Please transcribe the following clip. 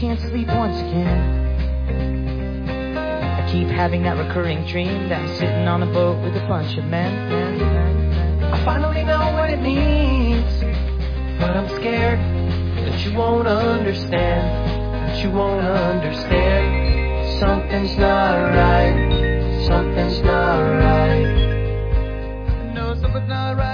can't sleep once again. I keep having that recurring dream that I'm sitting on a boat with a bunch of men. I finally know what it means, but I'm scared that you won't understand. That you won't understand. Something's not right. Something's not right. No, something's not right.